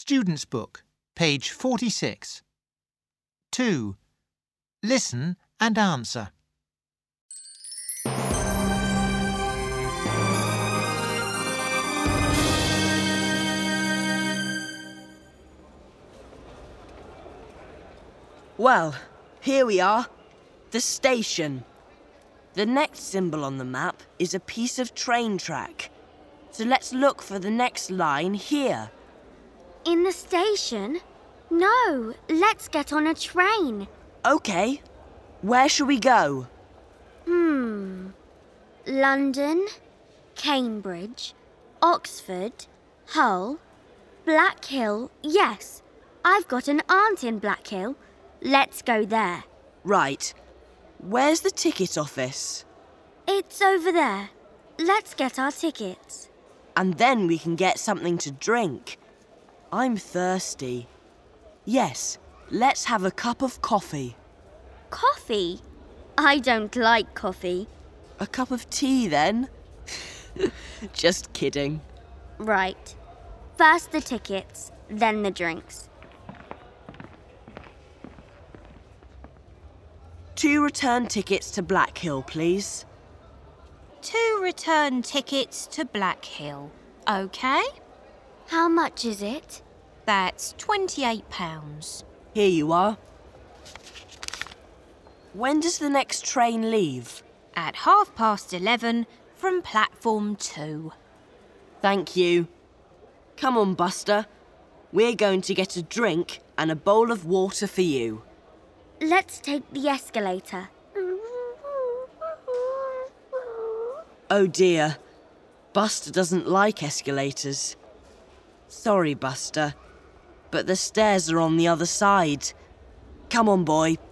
Student's Book, page 46. 2. Listen and answer. Well, here we are. The station. The next symbol on the map is a piece of train track. So let's look for the next line here. In the station? No, let's get on a train. OK. Where shall we go? London, Cambridge, Oxford, Hull, Black Hill. Yes, I've got an aunt in Black Hill. Let's go there. Right. Where's the ticket office? It's over there. Let's get our tickets. And then we can get something to drink. I'm thirsty. Yes, let's have a cup of coffee. Coffee? I don't like coffee. A cup of tea, then? Just kidding. Right. First the tickets, then the drinks. 2 return tickets to Black Hill, please. 2 return tickets to Black Hill. OK? How much is it? That's £28. Here you are. When does the next train leave? At 11:30 from platform 2. Thank you. Come on, Buster. We're going to get a drink and a bowl of water for you. Let's take the escalator. Oh dear. Buster doesn't like escalators. Sorry, Buster, but the stairs are on the other side. Come on, boy.